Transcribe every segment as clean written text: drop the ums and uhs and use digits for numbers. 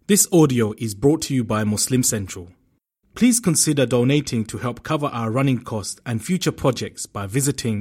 This audio is brought to you by Muslim Central. Please consider donating to help cover our running costs and future projects by visiting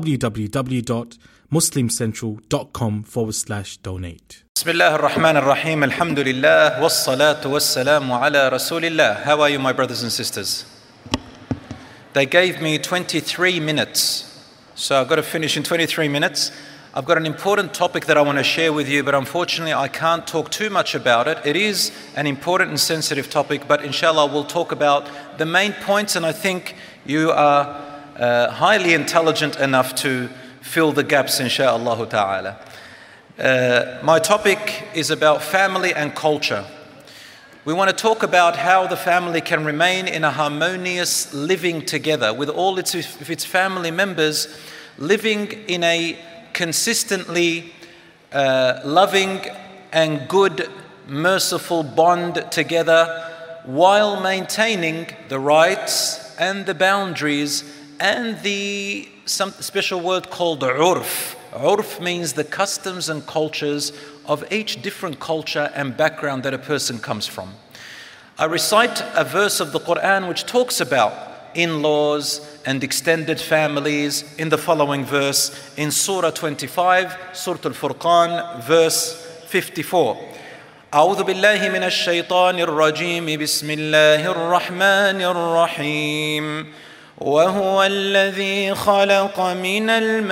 www.muslimcentral.com/donate. Bismillah ar-Rahman ar-Rahim, alhamdulillah, wassalatu wassalamu ala rasulillah. How are you, my brothers and sisters? They gave me 23 minutes, so I've got to finish in 23 minutes. I've got an important topic that I want to share with you, but unfortunately I can't talk too much about it. It is an important and sensitive topic, but inshallah we'll talk about the main points, and I think you are highly intelligent enough to fill the gaps, inshallah ta'ala. My topic is about family and culture. We want to talk about how the family can remain in a harmonious living together with all its family members living in a consistently loving and good, merciful bond together while maintaining the rights and the boundaries and some special word called urf. Urf means the customs and cultures of each different culture and background that a person comes from. I recite a verse of the Quran which talks about in-laws and extended families in the following verse in Surah 25, Surah Al-Furqan, verse 54. أعوذ بالله من الشيطان الرجيم بسم الله الرحمن الرحيم وهو الذي خلق من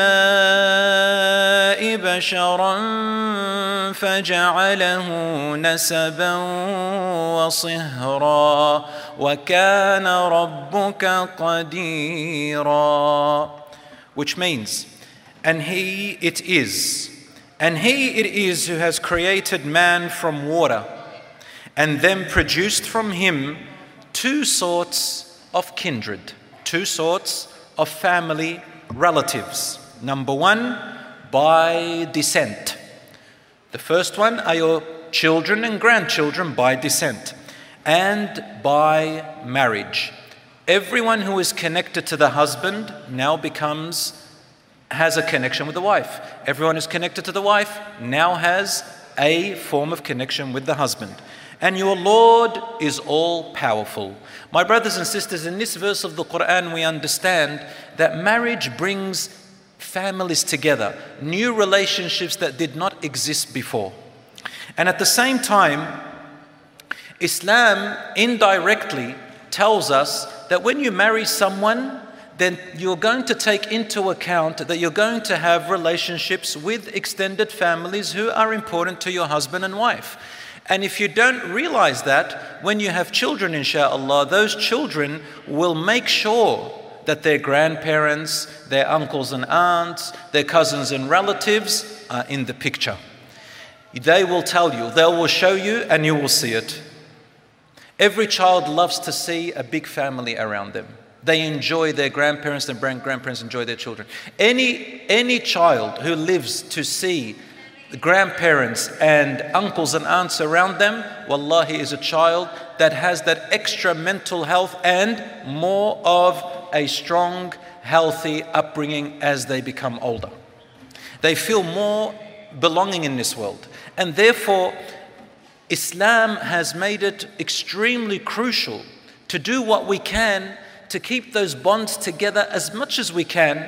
الماء بشرا فجعله نسبا وصهرا وكان ربك قديرا, which means, and he it is who has created man from water and then produced from him two sorts of kindred, two sorts of family relatives. Number one, by descent. The first one are your children and grandchildren by descent, and by marriage. Everyone who is connected to the husband now has a connection with the wife. Everyone who's connected to the wife now has a form of connection with the husband. And your Lord is all powerful. My brothers and sisters, in this verse of the Quran we understand that marriage brings families together, new relationships that did not exist before. And at the same time, Islam indirectly tells us that when you marry someone, then you're going to take into account that you're going to have relationships with extended families who are important to your husband and wife. And if you don't realize that, when you have children, inshallah, those children will make sure that their grandparents, their uncles and aunts, their cousins and relatives are in the picture. They will tell you, they will show you, and you will see it. Every child loves to see a big family around them. They enjoy their grandparents, and grandparents enjoy their children. Any child who lives to see the grandparents and uncles and aunts around them, wallahi, is a child that has that extra mental health and more of a strong, healthy upbringing as they become older. They feel more belonging in this world. And therefore, Islam has made it extremely crucial to do what we can to keep those bonds together as much as we can,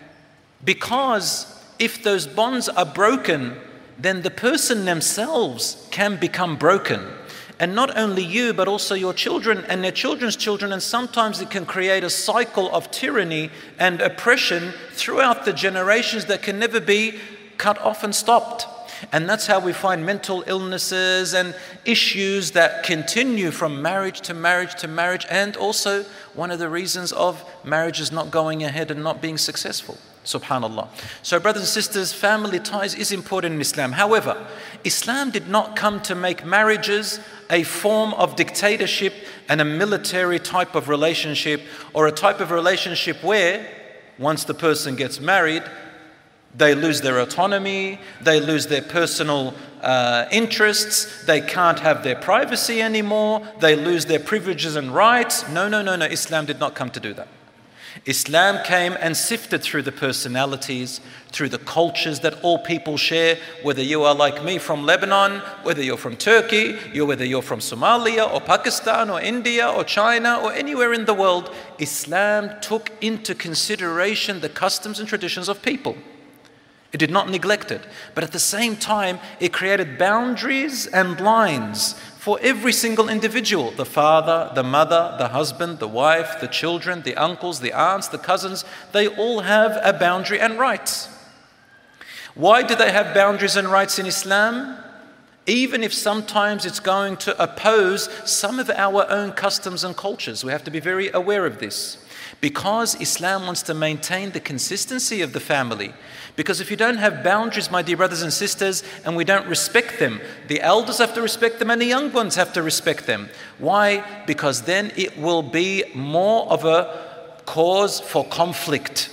because if those bonds are broken, then the person themselves can become broken. And not only you, but also your children and their children's children, and sometimes it can create a cycle of tyranny and oppression throughout the generations that can never be cut off and stopped. And that's how we find mental illnesses and issues that continue from marriage to marriage to marriage, and also one of the reasons of marriages not going ahead and not being successful. Subhanallah. So brothers and sisters, family ties is important in Islam. However, Islam did not come to make marriages a form of dictatorship and a military type of relationship, or a type of relationship where once the person gets married, they lose their autonomy, they lose their personal interests, they can't have their privacy anymore, they lose their privileges and rights. No. Islam did not come to do that. Islam came and sifted through the personalities, through the cultures that all people share, whether you are like me from Lebanon, whether you're from Turkey, whether you're from Somalia or Pakistan or India or China or anywhere in the world. Islam took into consideration the customs and traditions of people. It did not neglect it, but at the same time, it created boundaries and lines for every single individual, the father, the mother, the husband, the wife, the children, the uncles, the aunts, the cousins. They all have a boundary and rights. Why do they have boundaries and rights in Islam? Even if sometimes it's going to oppose some of our own customs and cultures. We have to be very aware of this. Because Islam wants to maintain the consistency of the family. Because if you don't have boundaries, my dear brothers and sisters, and we don't respect them, the elders have to respect them and the young ones have to respect them. Why? Because then it will be more of a cause for conflict.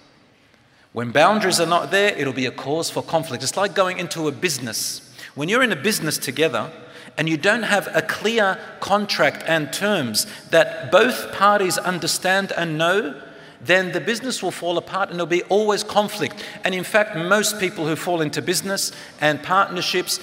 When boundaries are not there, it'll be a cause for conflict. It's like going into a business. When you're in a business together, and you don't have a clear contract and terms that both parties understand and know, then the business will fall apart and there'll be always conflict. And in fact, most people who fall into business and partnerships,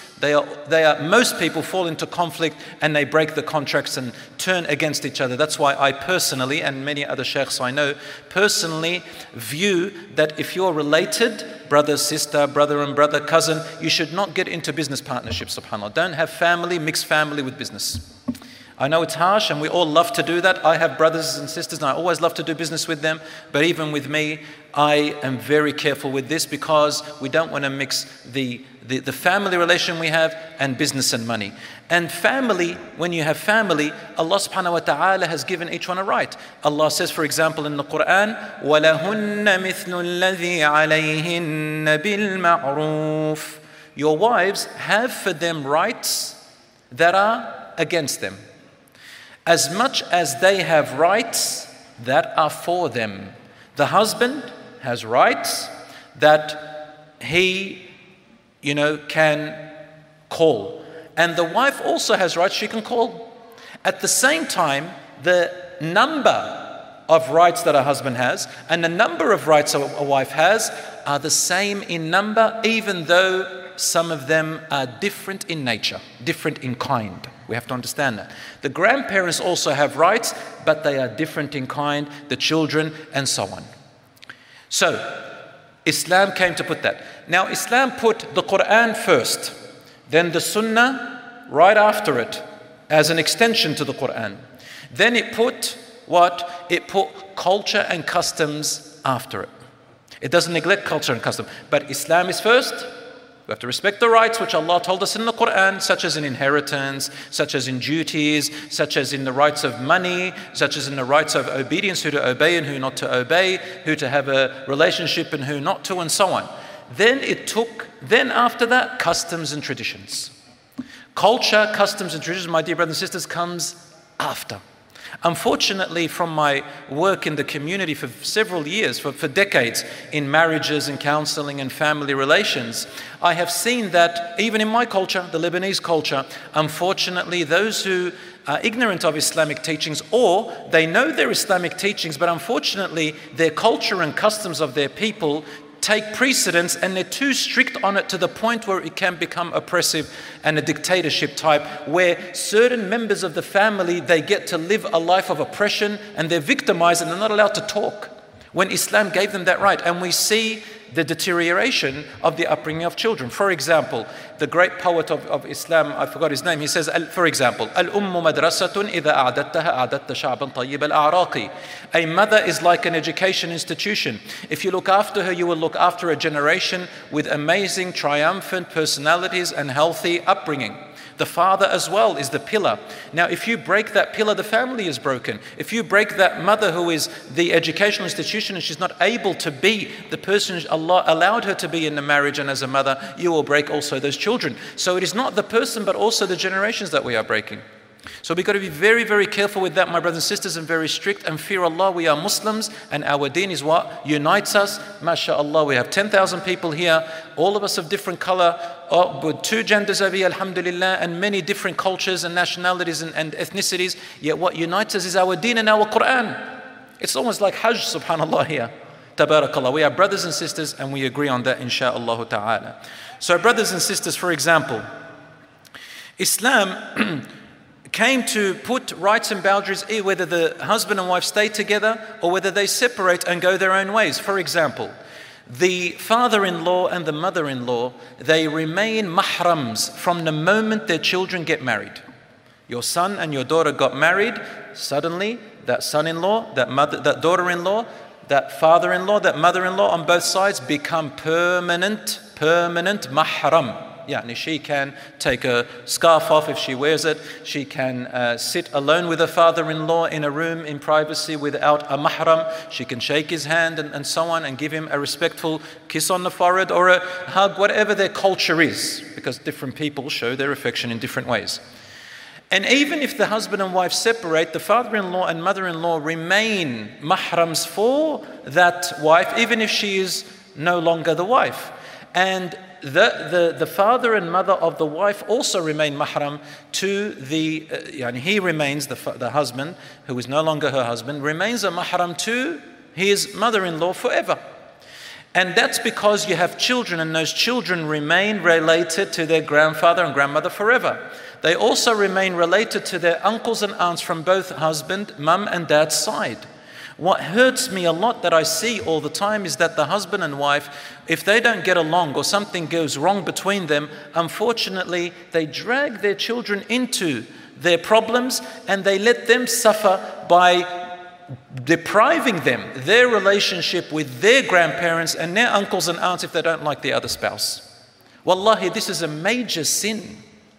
most people fall into conflict and they break the contracts and turn against each other. That's why I personally, and many other sheikhs I know, personally view that if you're related, brother, sister, brother and brother, cousin, you should not get into business partnerships, subhanAllah. Don't have family, mix family with business. I know it's harsh and we all love to do that. I have brothers and sisters and I always love to do business with them. But even with me, I am very careful with this because we don't want to mix the family relation we have and business and money. And family, when you have family, Allah subhanahu wa ta'ala has given each one a right. Allah says, for example, in the Quran, وَلَهُنَّ مِثْلُ الَّذِي عَلَيْهِنَّ بِالْمَعْرُوفِ. Your wives have for them rights that are against them. As much as they have rights that are for them. The husband has rights that he, can call. And the wife also has rights she can call. At the same time, the number of rights that a husband has and the number of rights a wife has are the same in number, even though some of them are different in nature, different in kind. We have to understand that. The grandparents also have rights, but they are different in kind, the children, and so on. So, Islam came to put that. Now, Islam put the Quran first, then the Sunnah right after it, as an extension to the Quran. Then it put what? It put culture and customs after it. It doesn't neglect culture and custom, but Islam is first. We have to respect the rights which Allah told us in the Quran, such as in inheritance, such as in duties, such as in the rights of money, such as in the rights of obedience, who to obey and who not to obey, who to have a relationship and who not to, and so on. Then after that, customs and traditions. Culture, customs and traditions, my dear brothers and sisters, comes after. Unfortunately, from my work in the community for several years, for decades, in marriages and counseling and family relations, I have seen that even in my culture, the Lebanese culture, unfortunately, those who are ignorant of Islamic teachings, or they know their Islamic teachings, but unfortunately, their culture and customs of their people take precedence and they're too strict on it to the point where it can become oppressive and a dictatorship type, where certain members of the family, they get to live a life of oppression and they're victimized and they're not allowed to talk when Islam gave them that right. And we see the deterioration of the upbringing of children. For example, the great poet of Islam, I forgot his name, he says, for example, Al-Ummu madrasatun idha a'adattaha a'adatta sha'ban tayyib al-a'raqi. A mother is like an education institution. If you look after her, you will look after a generation with amazing, triumphant personalities and healthy upbringing. The father as well is the pillar. Now, if you break that pillar, the family is broken. If you break that mother who is the educational institution and she's not able to be the person Allah allowed her to be in the marriage and as a mother, you will break also those children. So it is not the person, but also the generations that we are breaking. So we've got to be very, very careful with that, my brothers and sisters, and very strict and fear Allah. We are Muslims and our deen is what unites us. MashaAllah, we have 10,000 people here, all of us of different color, with 2 genders over here, alhamdulillah, and many different cultures and nationalities and ethnicities. Yet what unites us is our deen and our Quran. It's almost like Hajj, subhanAllah here. Tabarakallah. We are brothers and sisters and we agree on that, insha'Allah ta'ala. So brothers and sisters, for example, Islam came to put rights and boundaries, whether the husband and wife stay together or whether they separate and go their own ways. For example, the father-in-law and the mother-in-law, they remain mahrams from the moment their children get married. Your son and your daughter got married, suddenly that son-in-law, that daughter-in-law, that father-in-law, that mother-in-law on both sides become permanent mahram. Yani she can take a scarf off if she wears it. She can sit alone with her father-in-law in a room in privacy without a mahram. She can shake his hand and so on and give him a respectful kiss on the forehead or a hug, whatever their culture is, because different people show their affection in different ways. And even if the husband and wife separate, the father-in-law and mother-in-law remain mahrams for that wife, even if she is no longer the wife. And the father and mother of the wife also remain mahram to the, he remains, the husband, who is no longer her husband, remains a mahram to his mother-in-law forever. And that's because you have children, and those children remain related to their grandfather and grandmother forever. They also remain related to their uncles and aunts from both husband, mum and dad's side. What hurts me a lot that I see all the time is that the husband and wife, if they don't get along or something goes wrong between them, unfortunately, they drag their children into their problems and they let them suffer by depriving them their relationship with their grandparents and their uncles and aunts if they don't like the other spouse. Wallahi, this is a major sin.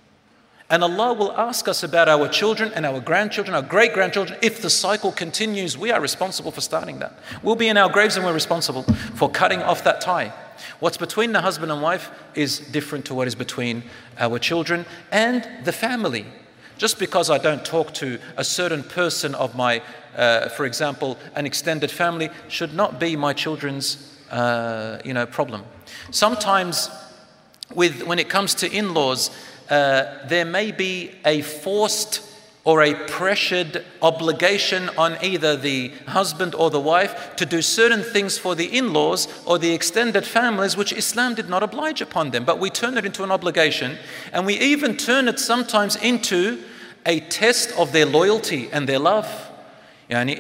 And Allah will ask us about our children and our grandchildren, our great-grandchildren. If the cycle continues, we are responsible for starting that. We'll be in our graves and we're responsible for cutting off that tie. What's between the husband and wife is different to what is between our children and the family. Just because I don't talk to a certain person of my, for example, an extended family, should not be my children's, problem. Sometimes, when it comes to in-laws, there may be a forced or a pressured obligation on either the husband or the wife to do certain things for the in-laws or the extended families which Islam did not oblige upon them. But we turn it into an obligation, and we even turn it sometimes into a test of their loyalty and their love. Yani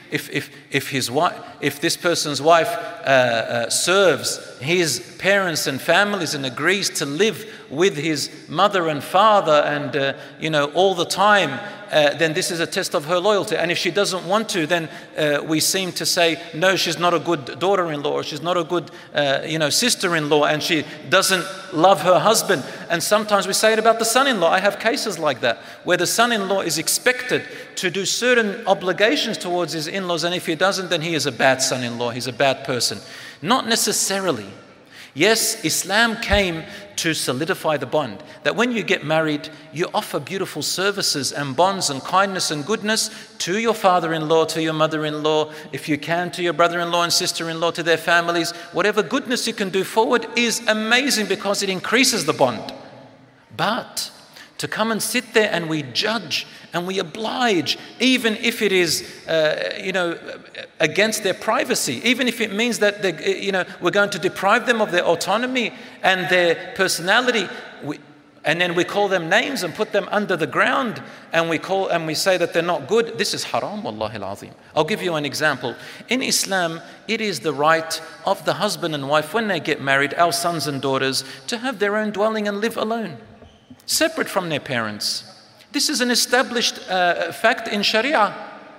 if this person's wife serves his parents and families and agrees to live with his mother and father and all the time, then this is a test of her loyalty. And if she doesn't want to, then we seem to say, no, she's not a good daughter-in-law, or she's not a good sister-in-law, and she doesn't love her husband. And sometimes we say it about the son-in-law. I have cases like that, where the son-in-law is expected to do certain obligations towards his in-laws, and if he doesn't, then he is a bad son-in-law, he's a bad person. Not necessarily. Yes, Islam came to solidify the bond, that when you get married, you offer beautiful services and bonds and kindness and goodness to your father-in-law, to your mother-in-law, if you can, to your brother-in-law and sister-in-law, to their families. Whatever goodness you can do forward is amazing because it increases the bond. But to come and sit there and we judge and we oblige, even if it is, against their privacy, even if it means that we're going to deprive them of their autonomy and their personality, and then we call them names and put them under the ground, and we say that they're not good. This is haram, wallahi al-azim. I'll give you an example. In Islam, it is the right of the husband and wife, when they get married, our sons and daughters, to have their own dwelling and live alone, separate from their parents. This is an established fact in Sharia.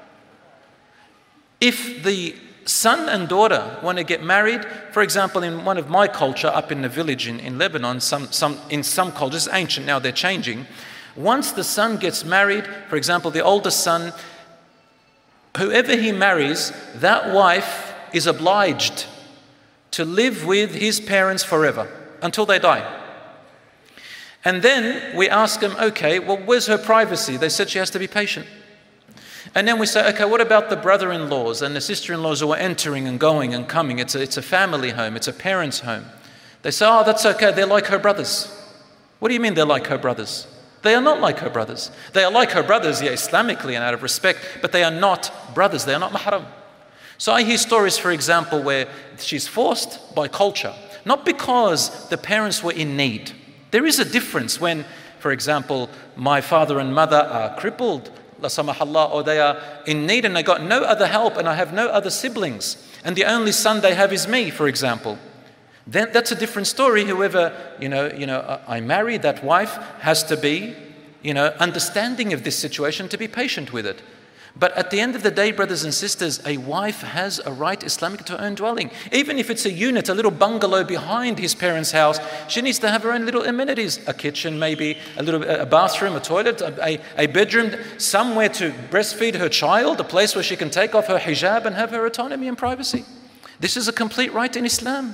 If the son and daughter want to get married, for example, in one of my culture up in the village in Lebanon, in some cultures, ancient, now they're changing. Once the son gets married, for example, the oldest son, whoever he marries, that wife is obliged to live with his parents forever until they die. And then we ask them, okay, well, where's her privacy? They said she has to be patient. And then we say, okay, what about the brother-in-laws and the sister-in-laws who are entering and going and coming? It's a family home, it's a parent's home. They say, oh, that's okay, they're like her brothers. What do you mean they're like her brothers? They are not like her brothers. They are like her brothers, yeah, Islamically and out of respect, but they are not brothers, they are not mahram. So I hear stories, for example, where she's forced by culture, not because the parents were in need. There is a difference when, for example, my father and mother are crippled, la samahallah, or they are in need and they got no other help and I have no other siblings and the only son they have is me, for example. Then that's a different story. Whoever, I marry, that wife has to be, understanding of this situation, to be patient with it. But at the end of the day, brothers and sisters, a wife has a right Islamically to her own dwelling. Even if it's a unit, a little bungalow behind his parents' house, she needs to have her own little amenities. A kitchen maybe, a bathroom, a toilet, a bedroom, somewhere to breastfeed her child, a place where she can take off her hijab and have her autonomy and privacy. This is a complete right in Islam.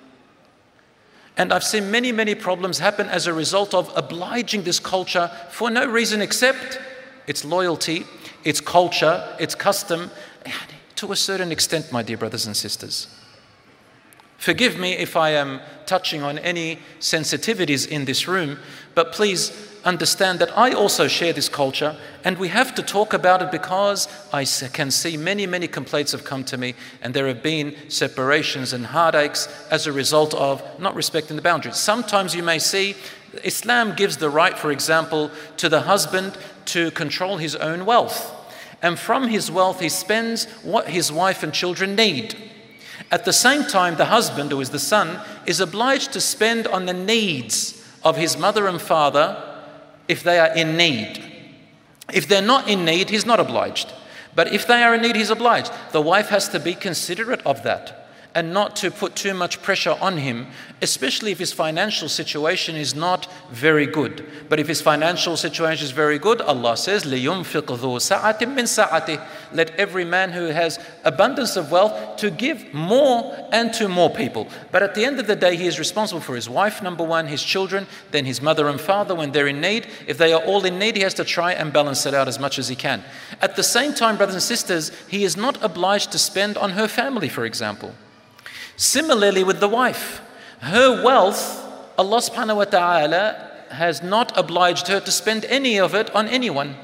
And I've seen many, many problems happen as a result of obliging this culture for no reason except its loyalty, its culture, its custom, to a certain extent, my dear brothers and sisters. Forgive me if I am touching on any sensitivities in this room, but please understand that I also share this culture and we have to talk about it because I can see many, many complaints have come to me and there have been separations and heartaches as a result of not respecting the boundaries. Sometimes you may see Islam gives the right, for example, to the husband to control his own wealth. And from his wealth, he spends what his wife and children need. At the same time, the husband, who is the son, is obliged to spend on the needs of his mother and father if they are in need. If they're not in need, he's not obliged. But if they are in need, he's obliged. The wife has to be considerate of that and not to put too much pressure on him, especially if his financial situation is not very good. But if his financial situation is very good, Allah says, لِيُنْفِقْ ذُو سَعَةٍ مِّن سَعَتِهِ. Let every man who has abundance of wealth to give more and to more people. But at the end of the day, he is responsible for his wife, number one, his children, then his mother and father when they're in need. If they are all in need, he has to try and balance it out as much as he can. At the same time, brothers and sisters, he is not obliged to spend on her family, for example. Similarly with the wife, her wealth, Allah subhanahu wa ta'ala has not obliged her to spend any of it on anyone.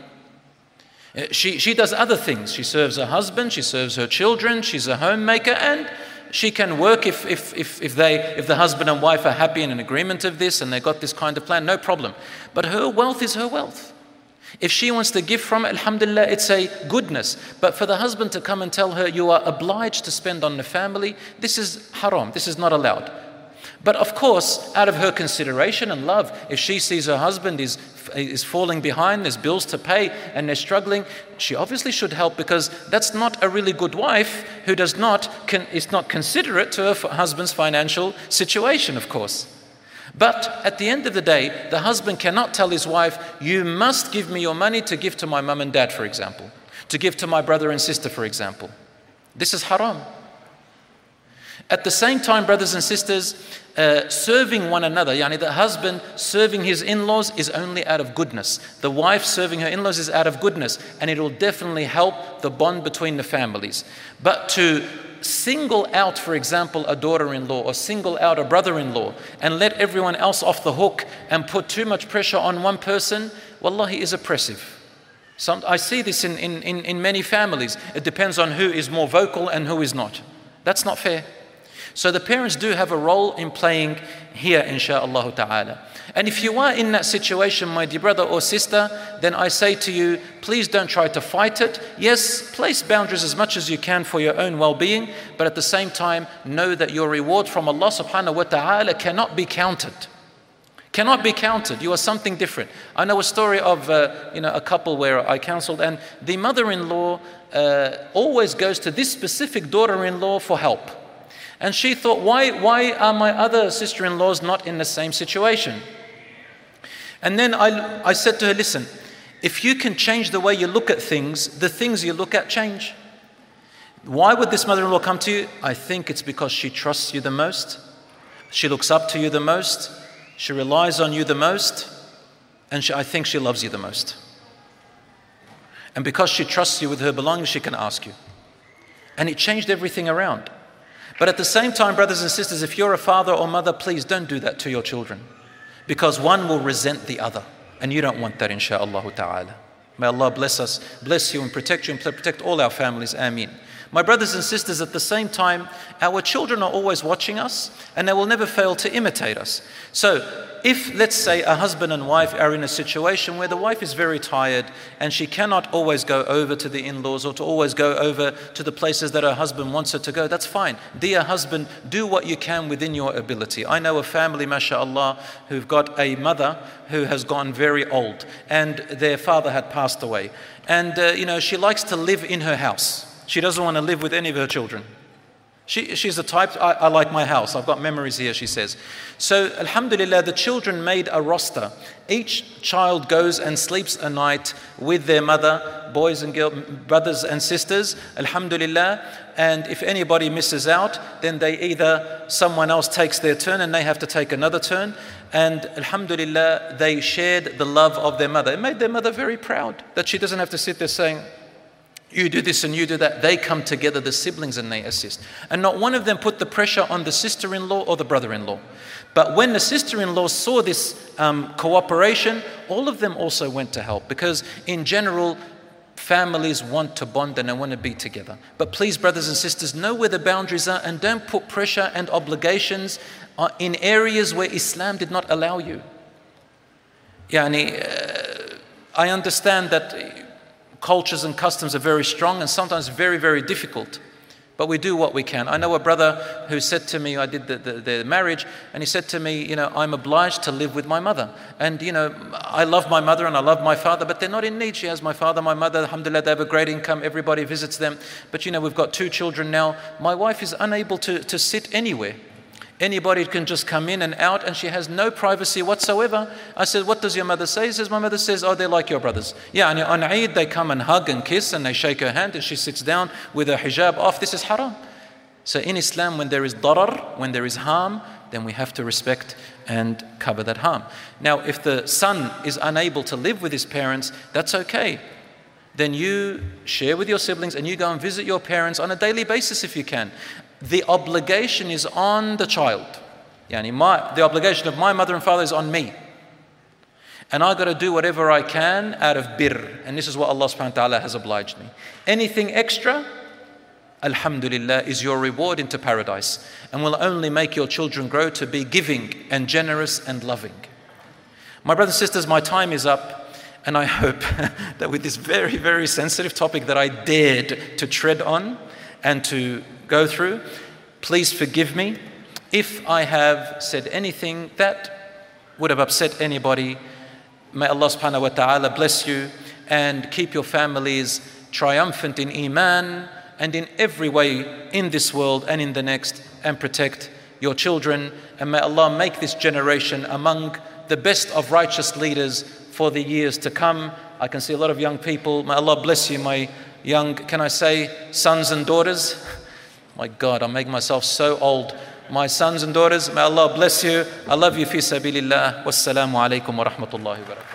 She does other things. She serves her husband, she serves her children, she's a homemaker, and she can work if the husband and wife are happy and in agreement of this and they got this kind of plan, no problem. But her wealth is her wealth. If she wants to give from it, alhamdulillah, it's a goodness. But for the husband to come and tell her, you are obliged to spend on the family, this is haram, this is not allowed. But of course, out of her consideration and love, if she sees her husband is falling behind, there's bills to pay and they're struggling, she obviously should help, because that's not a really good wife who is not considerate to her husband's financial situation, of course. But at the end of the day, the husband cannot tell his wife, you must give me your money to give to my mum and dad, for example, to give to my brother and sister, for example. This is haram. At the same time, brothers and sisters, serving one another, the husband serving his in-laws is only out of goodness. The wife serving her in-laws is out of goodness, and it will definitely help the bond between the families. But to single out, for example, a daughter-in-law or single out a brother-in-law and let everyone else off the hook and put too much pressure on one person, wallahi, is oppressive. I see this in many families. It depends on who is more vocal and who is not. That's not fair. So the parents do have a role in playing here, insha'Allah ta'ala. And if you are in that situation, my dear brother or sister, then I say to you, please don't try to fight it. Yes, place boundaries as much as you can for your own well-being, but at the same time, know that your reward from Allah subhanahu wa ta'ala cannot be counted. Cannot be counted. You are something different. I know a story of a couple where I counseled, and the mother-in-law always goes to this specific daughter-in-law for help. And she thought, why are my other sister-in-laws not in the same situation? And then I said to her, listen, if you can change the way you look at things, the things you look at change. Why would this mother-in-law come to you? I think it's because she trusts you the most. She looks up to you the most. She relies on you the most. And I think she loves you the most. And because she trusts you with her belongings, she can ask you. And it changed everything around. But at the same time, brothers and sisters, if you're a father or mother, please don't do that to your children, because one will resent the other, and you don't want that, insha'Allah ta'ala. May Allah bless us, bless you and protect you and protect all our families. Ameen. My brothers and sisters, at the same time, our children are always watching us and they will never fail to imitate us. So if, let's say, a husband and wife are in a situation where the wife is very tired and she cannot always go over to the in-laws or to always go over to the places that her husband wants her to go, that's fine. Dear husband, do what you can within your ability. I know a family, mashallah, who've got a mother who has gone very old and their father had passed away. And, she likes to live in her house. She doesn't want to live with any of her children. She's the type, I like my house. I've got memories here, she says. So, alhamdulillah, the children made a roster. Each child goes and sleeps a night with their mother, boys and girls, brothers and sisters, alhamdulillah. And if anybody misses out, then someone else takes their turn and they have to take another turn. And alhamdulillah, they shared the love of their mother. It made their mother very proud that she doesn't have to sit there saying, you do this and you do that. They come together, the siblings, and they assist. And not one of them put the pressure on the sister-in-law or the brother-in-law. But when the sister-in-law saw this cooperation, all of them also went to help. Because in general, families want to bond and they want to be together. But please, brothers and sisters, know where the boundaries are and don't put pressure and obligations in areas where Islam did not allow you. I understand that cultures and customs are very strong and sometimes very, very difficult. But we do what we can. I know a brother who said to me, I did the marriage, and he said to me, I'm obliged to live with my mother. And, I love my mother and I love my father, but they're not in need. She has my father, my mother, alhamdulillah, they have a great income, everybody visits them. But, we've got 2 children now. My wife is unable to sit anywhere. Anybody can just come in and out and she has no privacy whatsoever. I said, what does your mother say? He says, my mother says, they're like your brothers. On Eid, they come and hug and kiss and they shake her hand and she sits down with her hijab off. This is haram. So in Islam, when there is darar, when there is harm, then we have to respect and cover that harm. Now, if the son is unable to live with his parents, that's okay. Then you share with your siblings and you go and visit your parents on a daily basis if you can. The obligation is on the child. The obligation of my mother and father is on me. And I've got to do whatever I can out of birr. And this is what Allah subhanahu wa ta'ala has obliged me. Anything extra, alhamdulillah, is your reward into paradise. And will only make your children grow to be giving and generous and loving. My brothers and sisters, my time is up. And I hope that with this very, very sensitive topic that I dared to tread on and to go through, please forgive me if I have said anything that would have upset anybody. May Allah subhanahu wa ta'ala bless you and keep your families triumphant in Iman and in every way in this world and in the next, and protect your children. And may Allah make this generation among the best of righteous leaders for the years to come. I can see a lot of young people. May Allah bless you, my young, can I say, sons and daughters? My God, I'm making myself so old. My sons and daughters, may Allah bless you. I love you fi sabilillah. Wassalamu alaikum wa rahmatullahi wa barakatuh.